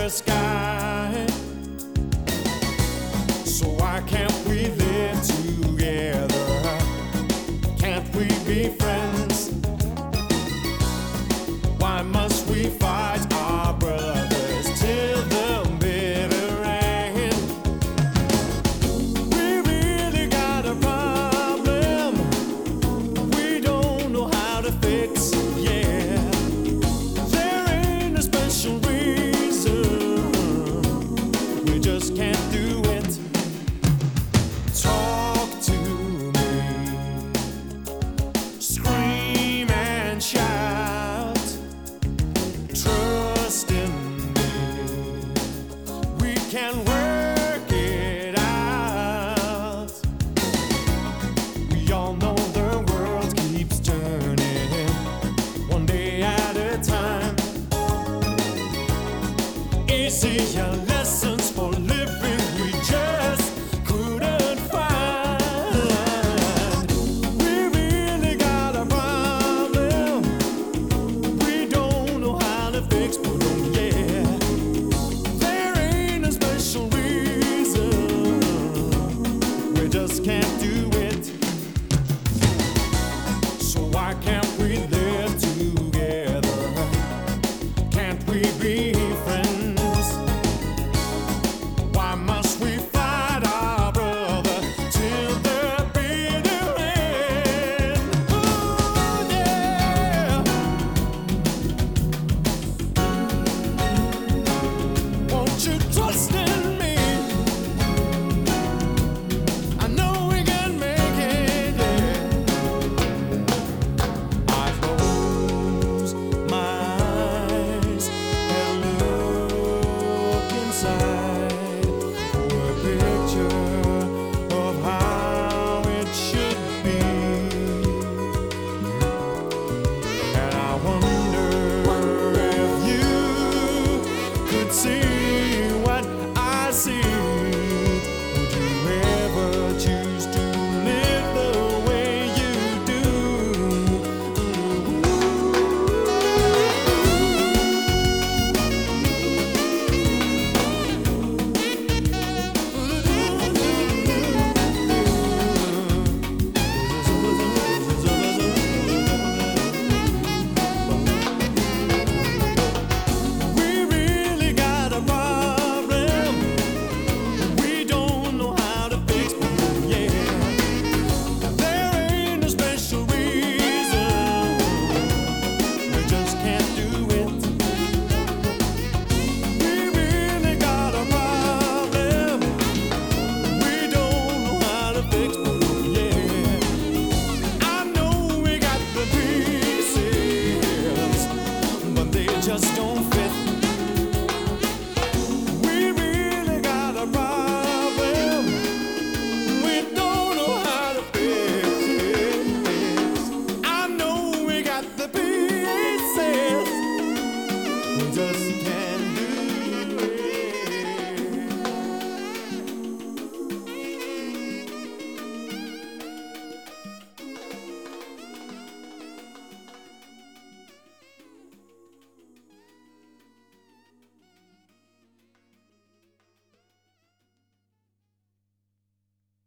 the sky. So why can't we live together? Can't we be friends? Why must we fight our brothers till the bitter end? We really got a problem we don't know how to fix, yeah. There ain't a special reason, we just can't do it. Talk to me, scream and shout, trust in me, we can work it out. We all know the world keeps turning, one day at a time. Easier lessons for living we just couldn't find. We really got a problem we don't know how to fix, but oh yeah, there ain't a special reason, we just can't do it. So why can't we live together? Can't we be friends? Why must we fight our brother till the bitter end? Ooh, yeah. Won't you trust in me? I know we can make it, yeah. I close my eyes and look inside for a picture of how it should be. And I wonder if you could see what I see.